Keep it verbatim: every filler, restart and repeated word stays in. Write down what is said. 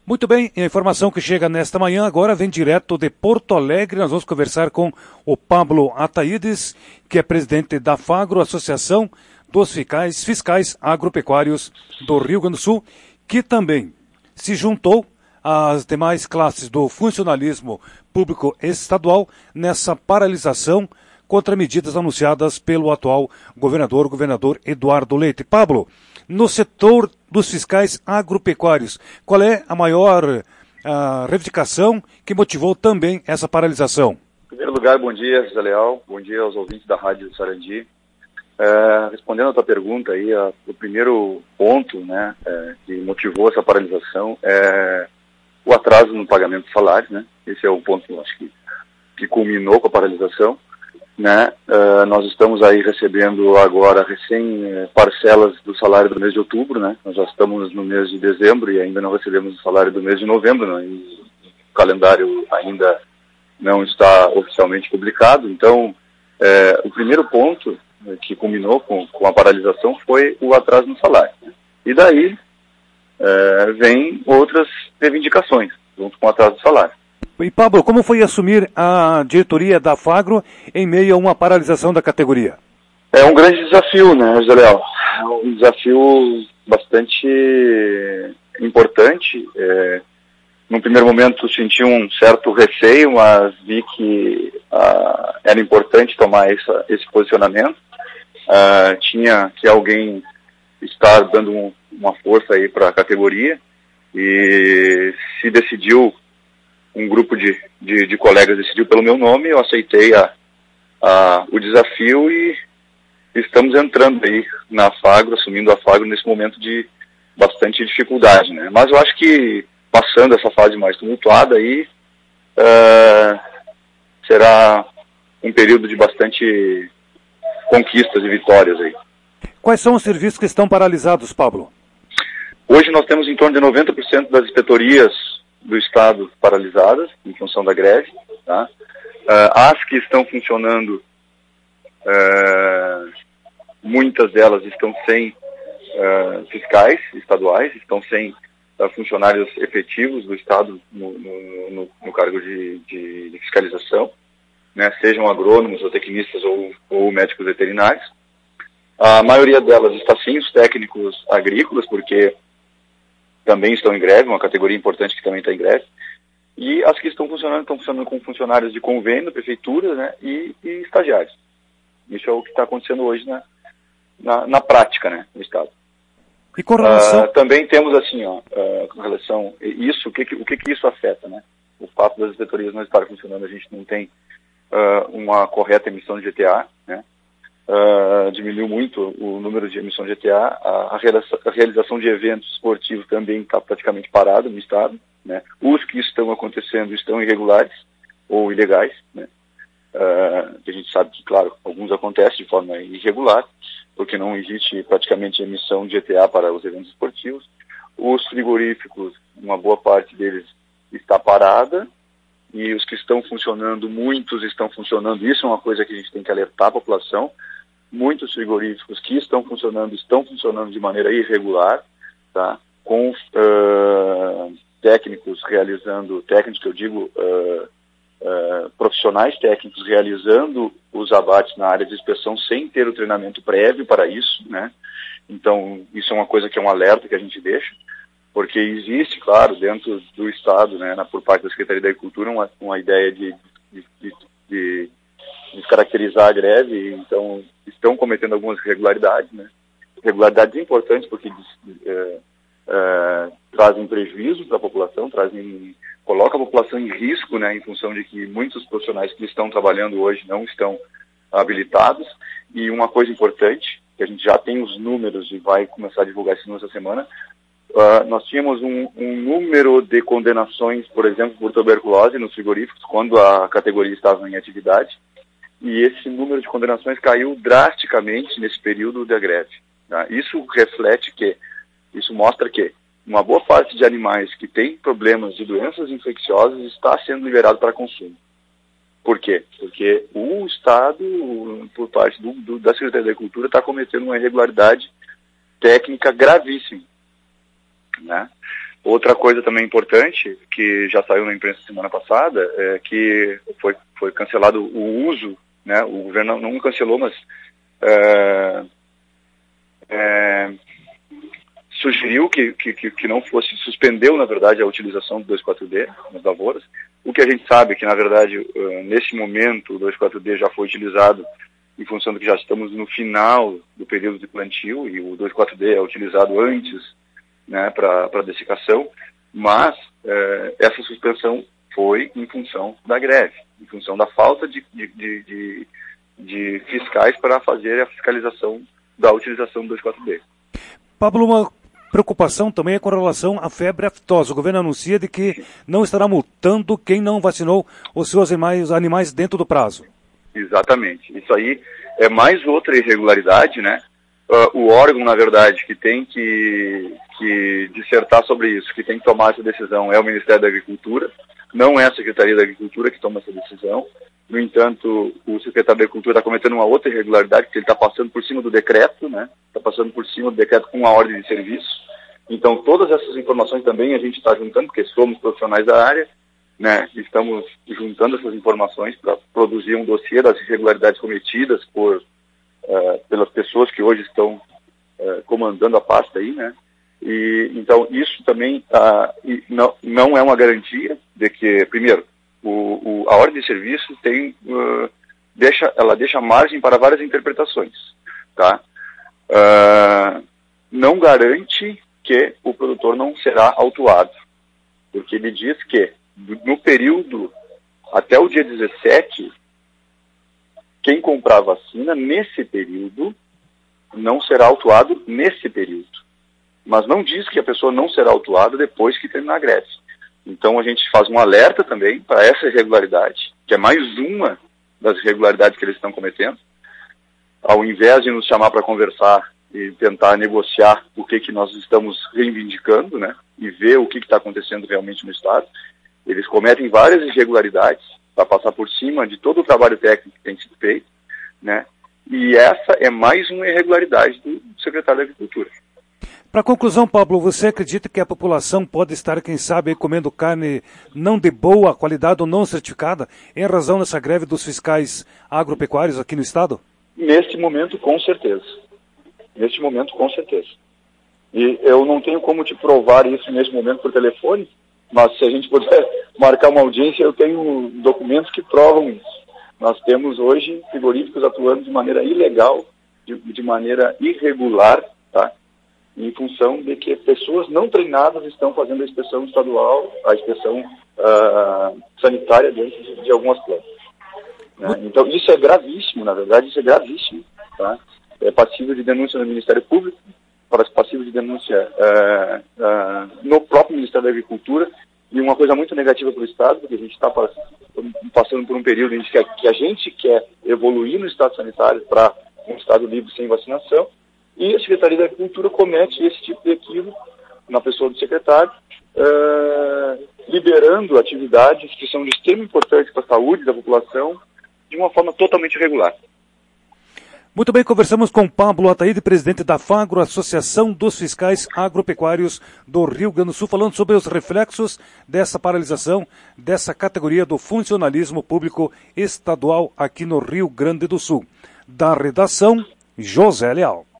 Muito bem, a informação que chega nesta manhã agora vem direto de Porto Alegre. Nós vamos conversar com o Pablo Ataídes, que é presidente da Fagro, Associação dos Fiscais, Fiscais Agropecuários do Rio Grande do Sul, que também se juntou às demais classes do funcionalismo público estadual nessa paralisação contra medidas anunciadas pelo atual governador, o governador Eduardo Leite. Pablo, no setor dos fiscais agropecuários, qual é a maior uh, reivindicação que motivou também essa paralisação? Em primeiro lugar, bom dia, José Leal, bom dia aos ouvintes da Rádio Sarandi. É, respondendo a tua pergunta aí, a, o primeiro ponto, né, é, que motivou essa paralisação é o atraso no pagamento do salário, né? Esse é o ponto que eu acho que, que culminou com a paralisação, né? Uh, nós estamos aí recebendo agora recém eh, parcelas do salário do mês de outubro, né? Nós já estamos no mês de dezembro e ainda não recebemos o salário do mês de novembro, né? E o calendário ainda não está oficialmente publicado. Então, eh, o primeiro ponto que culminou com, com a paralisação foi o atraso no salário, né? E daí eh, vem outras reivindicações junto com o atraso do salário. E Pablo, como foi assumir a diretoria da Fagro em meio a uma paralisação da categoria? É um grande desafio, né, José Leal? É um desafio bastante importante. É, num primeiro momento senti um certo receio, mas vi que ah, era importante tomar essa, esse posicionamento. Ah, tinha que alguém estar dando um, uma força aí para a categoria e se decidiu, um grupo de, de, de colegas decidiu pelo meu nome, eu aceitei a, a, o desafio e estamos entrando aí na Fagro, assumindo a Fagro nesse momento de bastante dificuldade, né? Mas eu acho que passando essa fase mais tumultuada aí, uh, será um período de bastante conquistas e vitórias aí. Quais são os serviços que estão paralisados, Pablo? Hoje nós temos em torno de noventa por cento das inspetorias do Estado paralisadas, em função da greve, tá? Uh, as que estão funcionando, uh, muitas delas estão sem uh, fiscais estaduais, estão sem uh, funcionários efetivos do Estado no, no, no, no cargo de, de, de fiscalização, né? Sejam agrônomos ou tecnistas ou, ou médicos veterinários. A maioria delas está sim os técnicos agrícolas, porque também estão em greve, uma categoria importante que também está em greve, e as que estão funcionando, estão funcionando com funcionários de convênio, prefeitura, né, e, e estagiários. Isso é o que está acontecendo hoje na, na, na prática, né, no Estado. E com relação... Uh, também temos assim, ó, uh, com relação isso, o que, o que que isso afeta, né? O fato das inspetorias não estarem funcionando, a gente não tem uh, uma correta emissão de G T A, né? Uh, diminuiu muito o número de emissão de G T A, a, a, realização, a realização de eventos esportivos também está praticamente parada no Estado, né? Os que estão acontecendo estão irregulares ou ilegais, né? Uh, a gente sabe que, claro, alguns acontecem de forma irregular, porque não existe praticamente emissão de G T A para os eventos esportivos. Os frigoríficos, uma boa parte deles está parada, e os que estão funcionando, muitos estão funcionando, isso é uma coisa que a gente tem que alertar a população. Muitos frigoríficos que estão funcionando, estão funcionando de maneira irregular, tá? Com uh, técnicos realizando, técnicos que eu digo, uh, uh, profissionais técnicos realizando os abates na área de inspeção sem ter o treinamento prévio para isso, né? Então, isso é uma coisa que é um alerta que a gente deixa, porque existe, claro, dentro do Estado, né, na, por parte da Secretaria da Agricultura, uma, uma ideia de, de, de, de descaracterizar a greve, então estão cometendo algumas irregularidades, né? Irregularidades importantes porque é, é, trazem prejuízo para a população, trazem, coloca a população em risco, né, em função de que muitos profissionais que estão trabalhando hoje não estão habilitados. E uma coisa importante, que a gente já tem os números e vai começar a divulgar isso nessa semana, uh, nós tínhamos um, um número de condenações, por exemplo, por tuberculose nos frigoríficos, quando a categoria estava em atividade, e esse número de condenações caiu drasticamente nesse período da greve. Tá? Isso reflete que, isso mostra que uma boa parte de animais que têm problemas de doenças infecciosas está sendo liberado para consumo. Por quê? Porque o Estado, por parte do, do, da Secretaria da Agricultura, está cometendo uma irregularidade técnica gravíssima, né? Outra coisa também importante, que já saiu na imprensa semana passada, é que foi, foi cancelado o uso, né, o governo não cancelou, mas é, é, sugeriu que, que, que não fosse, suspendeu, na verdade, a utilização do dois quatro D nas lavouras. O que a gente sabe é que, na verdade, nesse momento, o dois quatro D já foi utilizado em função do que já estamos no final do período de plantio, e o dois quatro D é utilizado antes, né, para dessecação, mas eh, essa suspensão foi em função da greve, em função da falta de, de, de, de, de fiscais para fazer a fiscalização da utilização do dois quatro D. Pablo, uma preocupação também é com relação à febre aftosa. O governo anuncia de que não estará multando quem não vacinou os seus animais, animais dentro do prazo. Exatamente. Isso aí é mais outra irregularidade, né? Uh, o órgão, na verdade, que tem que, que dissertar sobre isso, que tem que tomar essa decisão é o Ministério da Agricultura, não é a Secretaria da Agricultura que toma essa decisão. No entanto, o secretário da Agricultura está cometendo uma outra irregularidade, porque ele está passando por cima do decreto, né? Está passando por cima do decreto com a ordem de serviço. Então, todas essas informações também a gente está juntando, porque somos profissionais da área, né? Estamos juntando essas informações para produzir um dossiê das irregularidades cometidas por, uh, pelas pessoas que hoje estão uh, comandando a pasta aí, né? E, então, isso também uh, não, não é uma garantia de que, primeiro, o, o, a ordem de serviço tem, uh, deixa, ela deixa margem para várias interpretações, tá? Uh, não garante que o produtor não será autuado, porque ele diz que no período até o dia dezessete, quem comprar vacina nesse período não será autuado nesse período. Mas não diz que a pessoa não será autuada depois que terminar a greve. Então a gente faz um alerta também para essa irregularidade, que é mais uma das irregularidades que eles estão cometendo. Ao invés de nos chamar para conversar e tentar negociar o que, que nós estamos reivindicando, né, e ver o que está acontecendo realmente no Estado, eles cometem várias irregularidades para passar por cima de todo o trabalho técnico que tem sido feito, né, e essa é mais uma irregularidade do secretário da Agricultura. Para conclusão, Pablo, você acredita que a população pode estar, quem sabe, comendo carne não de boa qualidade ou não certificada em razão dessa greve dos fiscais agropecuários aqui no Estado? Neste momento, com certeza. Neste momento, com certeza. E eu não tenho como te provar isso neste momento por telefone, mas se a gente puder marcar uma audiência, eu tenho documentos que provam isso. Nós temos hoje frigoríficos atuando de maneira ilegal, de, de maneira irregular, tá? Em função de que pessoas não treinadas estão fazendo a inspeção estadual, a inspeção uh, sanitária dentro de, de algumas plantas. Né? Então, isso é gravíssimo, na verdade, isso é gravíssimo, tá? É passível de denúncia no Ministério Público, passível de denúncia uh, uh, no próprio Ministério da Agricultura, e uma coisa muito negativa para o Estado, porque a gente está passando por um período em que a, que a gente quer evoluir no Estado sanitário para um Estado livre sem vacinação, e a Secretaria da Agricultura comete esse tipo de equívoco na pessoa do secretário, uh, liberando atividades que são de extrema importância para a saúde da população de uma forma totalmente irregular. Muito bem, conversamos com Pablo Ataíde, presidente da Fagro, Associação dos Fiscais Agropecuários do Rio Grande do Sul, falando sobre os reflexos dessa paralisação, dessa categoria do funcionalismo público estadual aqui no Rio Grande do Sul. Da redação, José Leal.